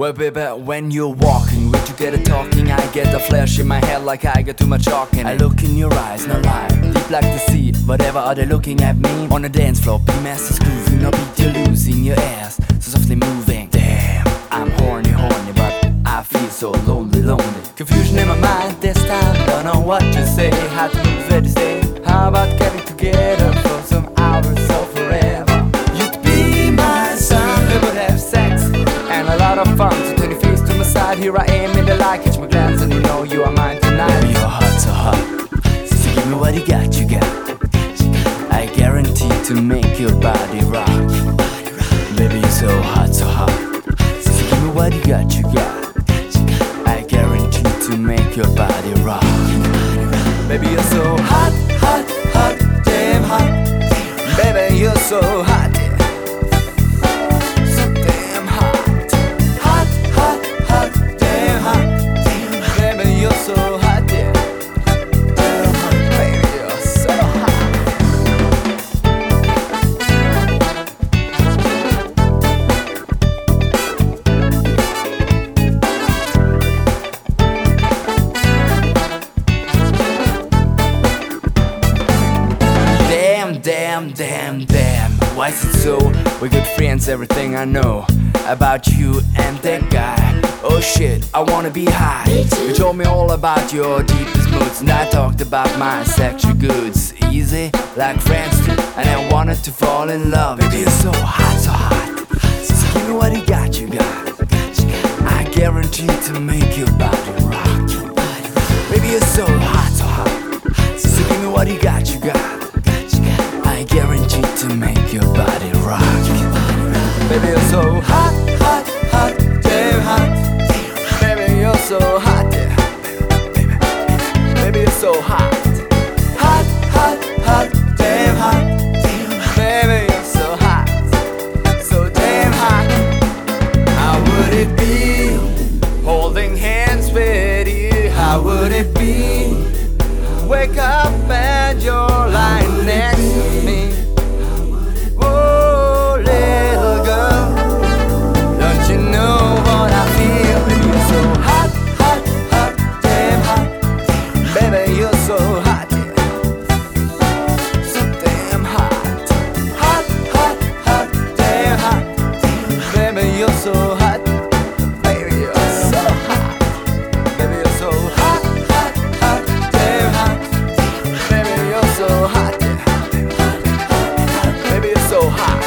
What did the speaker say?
Well, baby, when you're walking, we together talking, I get a flash in my head like I get too much talking. I look in your eyes, no lie, deep like the sea. Whatever are they looking at me? On the dance floor, P-Mass is grooving, no beat, you're losing your ass, so softly moving. Damn, I'm horny, but I feel so lonely. Confusion in my mind this time, don't know what to say. How to move, where to stay. How about getting together for some hours or forever? You'd be my son, we would have sex and a lot of fun. So turn your face to my side, here I am in the light. Catch my glance and you know you are mine tonight. You're hot, so hot, so give me what you got. I guarantee to make your body rock. Baby, you're so hot, so give me what you got. I guarantee to make your body rock. Baby, you're so hot, damn hot. Baby, you're so hot, yeah. So damn hot. Hot, damn hot. Baby, you're so hot, yeah. Damn hot. Baby, you're so hot. Damn, why is it so? We're good friends, everything I know about you and that guy. Oh shit, I wanna be high. You told me all about your deepest moods, and I talked about my sexual goods. Easy, like friends do, and I wanted to fall in love. Baby, you're so hot, so give me what you got. I guarantee to make your body rock. Baby, you're so hot, so give me what you got. I guarantee to make your body rock. Baby, you're so hot, damn hot. Baby, you're so hot, yeah. Baby, you're so hot. Hot, damn hot. Baby, you're so hot, so damn hot. How would it be holding hands with you? How would it be wake up and you're lying next to me? Oh, little girl, don't you know what I feel? Baby, you're so hot, damn hot. Baby, you're so hot, yeah. So damn hot. Hot, damn hot. Baby, you're so hot. Baby, you're so hot. Baby, you're so hot, damn hot. Baby, you're so hot, yeah. Baby, you're so hot.